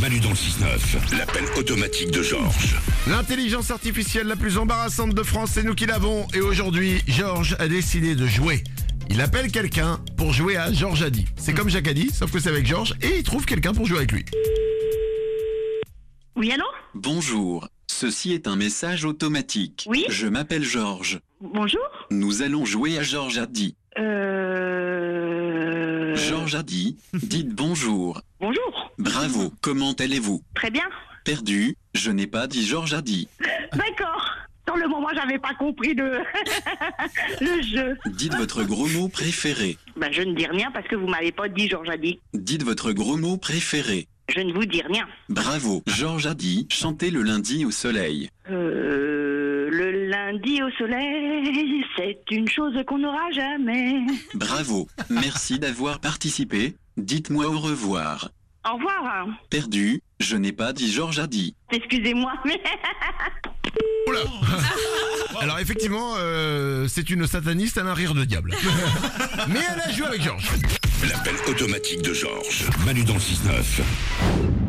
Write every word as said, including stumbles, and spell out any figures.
Manu dans le six neuf, l'appel automatique de Georges. L'intelligence artificielle la plus embarrassante de France, c'est nous qui l'avons. Et aujourd'hui, Georges a décidé de jouer. Il appelle quelqu'un pour jouer à Georges a dit. C'est comme Jacques a dit, sauf que c'est avec Georges, et il trouve quelqu'un pour jouer avec lui. Oui, allô? Bonjour, ceci est un message automatique. Oui? Je m'appelle Georges. Bonjour? Nous allons jouer à Georges a dit. Euh... Georges a dit, dites bonjour. Bonjour. Bravo, comment allez-vous? Très bien. Perdu, je n'ai pas dit Georges a dit. D'accord. Sur le moment, j'avais pas compris le, le jeu. Dites votre gros mot préféré. Ben, je ne dis rien parce que vous m'avez pas dit Georges a dit. Dites votre gros mot préféré. Je ne vous dis rien. Bravo, Georges a dit, chantez le lundi au soleil. Euh... Le lundi au soleil, c'est une chose qu'on n'aura jamais. Bravo, merci d'avoir participé. Dites-moi au revoir. Au revoir. Perdu, je n'ai pas dit Georges a dit. Excusez-moi, mais... Oula. Alors effectivement, euh, c'est une sataniste, elle a un rire de diable. Mais elle a joué avec Georges. L'appel automatique de Georges. Manu dans le six neuf.